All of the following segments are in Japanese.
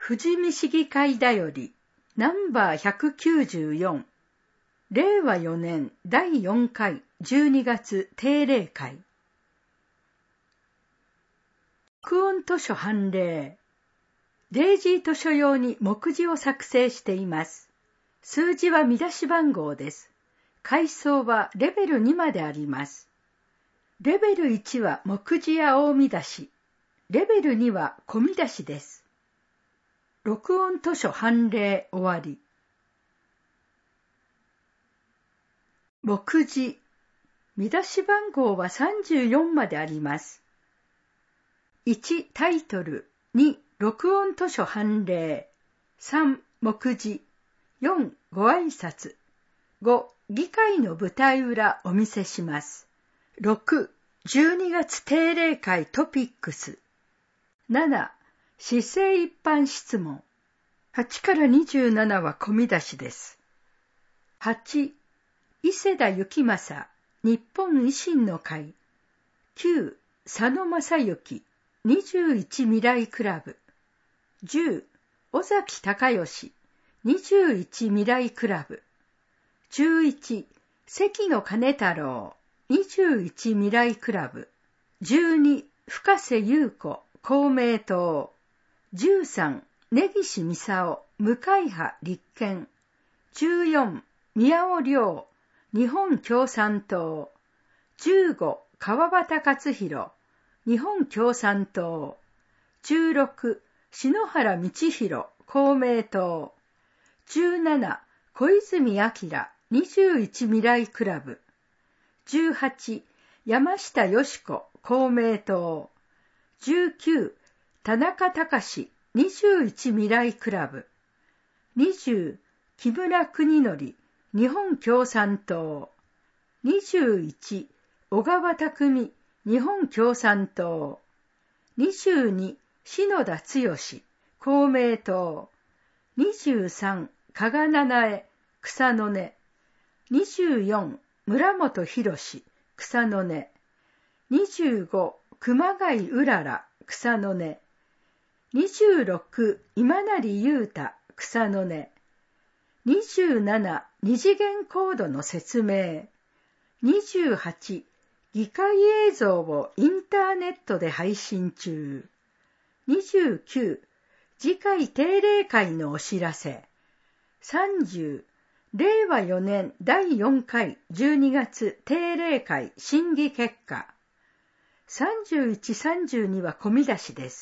富士見市議会だよりナンバー194令和4年第4回12月定例会。録音図書判例。デイジー図書用に目次を作成しています。数字は見出し番号です。階層はレベル2まであります。レベル1は目次や大見出し。レベル2は小見出しです。録音図書判例終わり。目次。見出し番号は34まであります。1、タイトル。2、録音図書判例。3、目次。4、ご挨拶。5、議会の舞台裏お見せします。6、12月定例会トピックス。7、市政一般質問。8から27は小見出しです。8、伊勢田幸正、日本維新の会。9、佐野正幸、21未来クラブ。10、尾崎隆義、21未来クラブ。11、関野金太郎、21未来クラブ。12、深瀬優子、公明党。13、根岸操、無会派立憲。14、宮尾亮、日本共産党。15、川端勝弘、日本共産党。16、篠原道弘、公明党。17、小泉明、21未来クラブ。18、山下よし子、公明党。19、田中隆、21未来クラブ。20、木村邦則、日本共産党。21、小川巧、日本共産党。22、篠田剛、公明党。23、加賀七重、草の根。24、村本博、草の根。25、熊谷うらら、草の根。26、今成雄太、草の根。27、二次元コードの説明。28、議会映像をインターネットで配信中。29、次回定例会のお知らせ。30、令和4年第4回12月定例会審議結果。31、32は小見出しです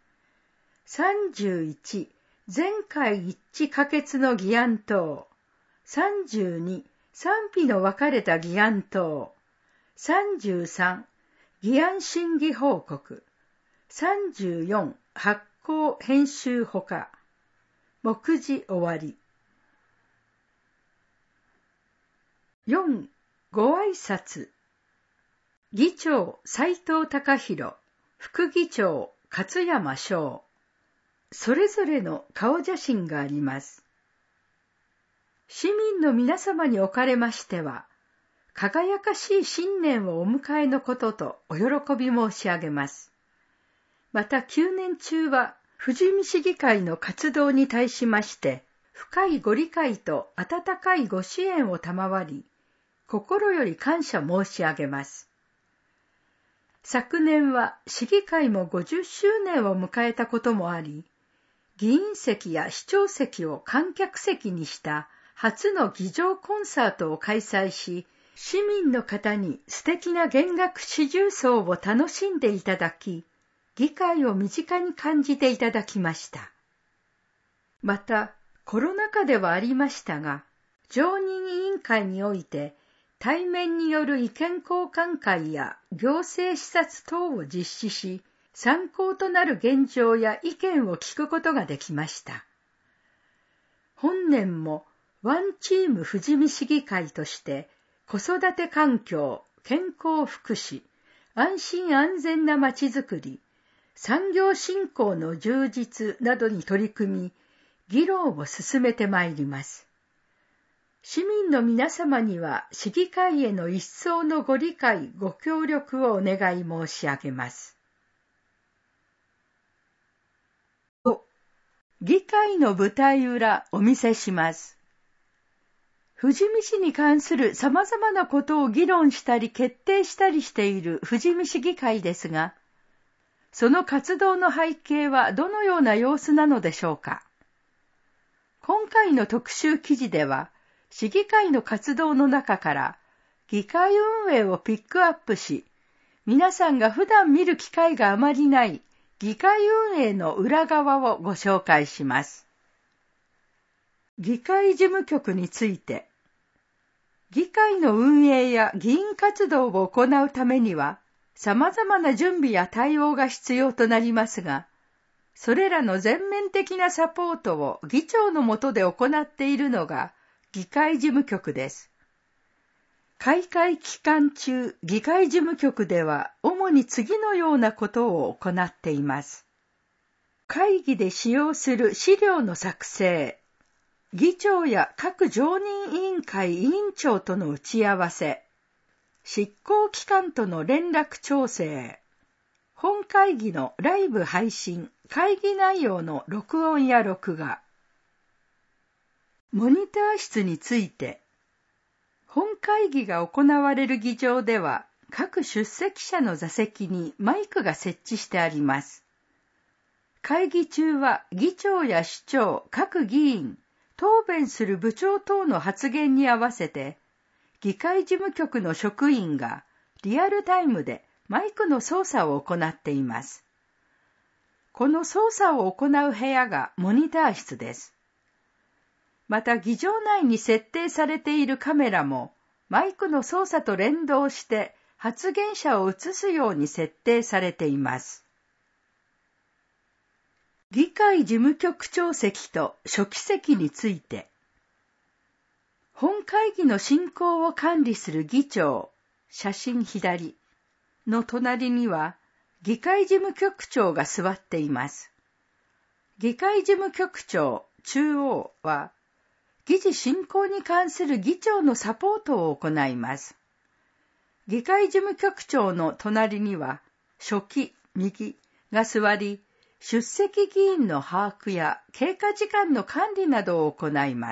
。31、全会一致可決の議案等。32、賛否の分かれた議案等。33、議案審議報告。34、発行編集ほか。目次終わり。4、ご挨拶。議長斉藤孝弘、副議長勝山翔。それぞれの顔写真があります。市民の皆様におかれましては、輝かしい新年をお迎えのこととお喜び申し上げます。また9年中は富士見市議会の活動に対しまして、深いご理解と温かいご支援を賜り、心より感謝申し上げます。昨年は市議会も50周年を迎えたこともあり、議員席や市長席を観客席にした初の議場コンサートを開催し、市民の方に素敵な弦楽四重奏を楽しんでいただき、議会を身近に感じていただきました。また、コロナ禍ではありましたが、常任委員会において、対面による意見交換会や行政視察等を実施し、参考となる現状や意見を聞くことができました。本年もワンチーム富士見市議会として子育て環境、健康福祉、安心安全なまちづくり、産業振興の充実などに取り組み、議論を進めてまいります。市民の皆様には市議会への一層のご理解、ご協力をお願い申し上げます。 議会の舞台裏お見せします。富士見市に関する様々なことを議論したり決定したりしている富士見市議会ですが、その活動の背景はどのような様子なのでしょうか。今回の特集記事では、市議会の活動の中から議会運営をピックアップし、皆さんが普段見る機会があまりない議会運営の裏側をご紹介します。議会事務局について、議会の運営や議員活動を行うためには、様々な準備や対応が必要となりますが、それらの全面的なサポートを議長の下で行っているのが議会事務局です。開会期間中、議会事務局では主に次のようなことを行っています。会議で使用する資料の作成、議長や各常任委員会委員長との打ち合わせ、執行機関との連絡調整、本会議のライブ配信、会議内容の録音や録画。モニター室について、本会議が行われる議場では、各出席者の座席にマイクが設置してあります。会議中は議長や市長、各議員、答弁する部長等の発言に合わせて、議会事務局の職員がリアルタイムでマイクの操作を行っています。この操作を行う部屋がモニター室です。また議場内に設定されているカメラもマイクの操作と連動して発言者を映すように設定されています。議会事務局長席と書記席について、本会議の進行を管理する議長、写真左の隣には議会事務局長が座っています。議会事務局長、中央は、議事進行に関する議長のサポートを行います。議会事務局長の隣には、書記、右が座り、出席議員の把握や経過時間の管理などを行います。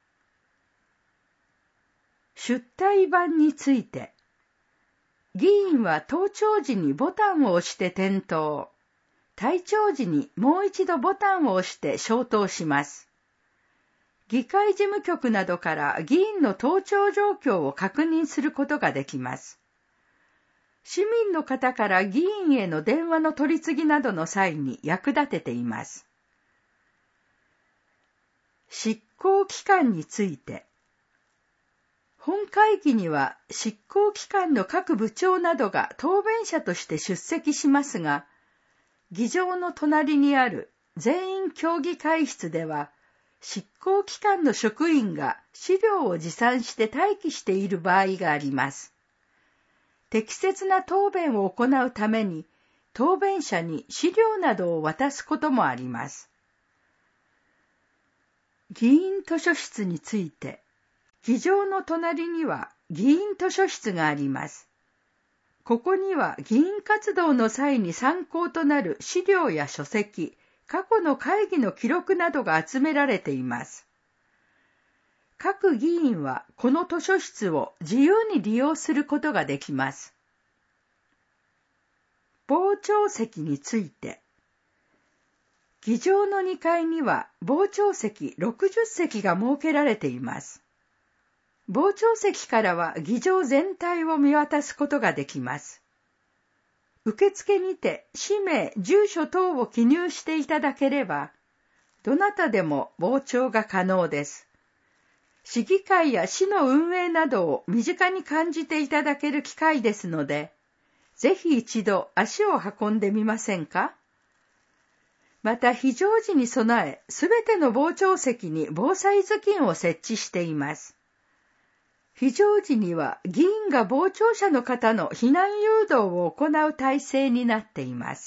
出退板について、議員は登庁時にボタンを押して点灯、退庁時にもう一度ボタンを押して消灯します。議会事務局などから議員の登庁状況を確認することができます。市民の方から議員への電話の取り次ぎなどの際に役立てています。執行機関について、本会議には執行機関の各部長などが答弁者として出席しますが、議場の隣にある全員協議会室では、執行機関の職員が資料を持参して待機している場合があります。適切な答弁を行うために、答弁者に資料などを渡すこともあります。議員図書室について、議場の隣には議員図書室があります。ここには議員活動の際に参考となる資料や書籍、過去の会議の記録などが集められています。各議員はこの図書室を自由に利用することができます。傍聴席について、議場の2階には傍聴席60席が設けられています。傍聴席からは議場全体を見渡すことができます。受付にて氏名、住所等を記入していただければ、どなたでも傍聴が可能です。市議会や市の運営などを身近に感じていただける機会ですので、ぜひ一度足を運んでみませんか？また非常時に備え、すべての傍聴席に防災頭巾を設置しています。非常時には議員が傍聴者の方の避難誘導を行う体制になっています。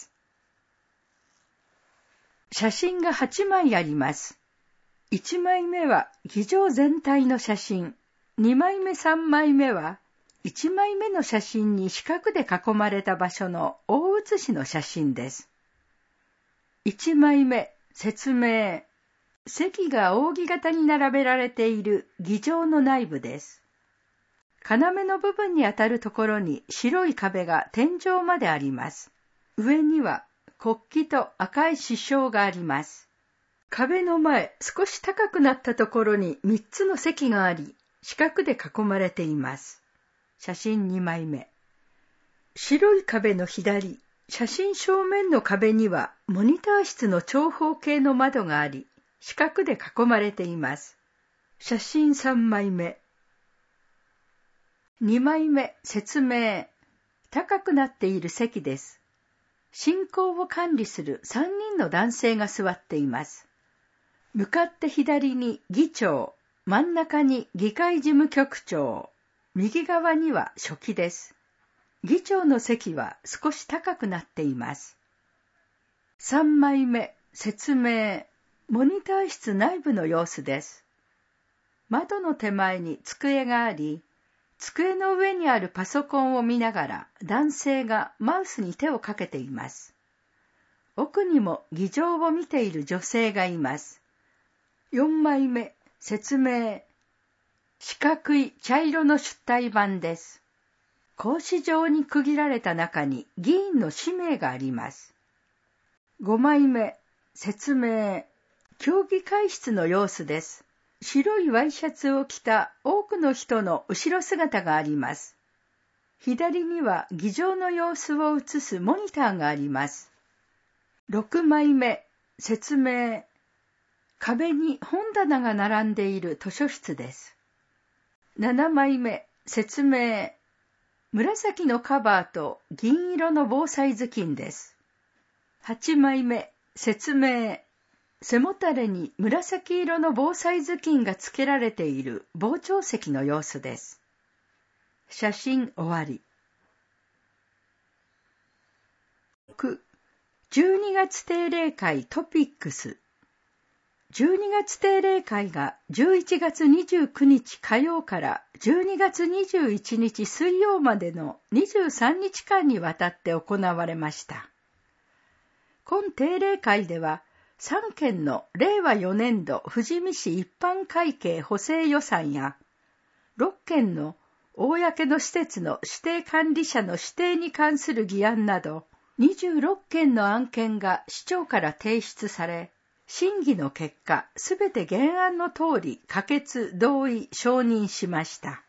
写真が8枚あります。1枚目は議場全体の写真、2枚目3枚目は1枚目の写真に四角で囲まれた場所の大写しの写真です。1枚目、 説明。席が扇形に並べられている議場の内部です。要の部分にあたるところに白い壁が天井まであります。上には国旗と赤い支章があります。壁の前、少し高くなったところに3つの席があり、四角で囲まれています。写真2枚目。白い壁の左、写真正面の壁にはモニター室の長方形の窓があり、四角で囲まれています。写真3枚目。2枚目、説明。高くなっている席です。進行を管理する3人の男性が座っています。向かって左に議長、真ん中に議会事務局長、右側には書記です。議長の席は少し高くなっています。3枚目、説明。モニター室内部の様子です。窓の手前に机があり、机の上にあるパソコンを見ながら男性がマウスに手をかけています。奥にも議場を見ている女性がいます。4枚目、説明。四角い茶色の出題板です。格子状に区切られた中に議員の氏名があります。5枚目、説明。協議会室の様子です。白いワイシャツを着た多くの人の後ろ姿があります。左には議場の様子を映すモニターがあります。6枚目、説明。壁に本棚が並んでいる図書室です。7枚目、説明。紫のカバーと銀色の防災頭巾です。8枚目、説明。背もたれに紫色の防災頭巾がつけられている傍聴席の様子です。写真終わり。6、12月定例会トピックス。12月定例会が11月29日火曜から12月21日水曜までの23日間にわたって行われました。今定例会では、3件の令和4年度富士見市一般会計補正予算や、6件の公の施設の指定管理者の指定に関する議案など、26件の案件が市長から提出され、審議の結果、すべて原案の通り可決・同意・承認しました。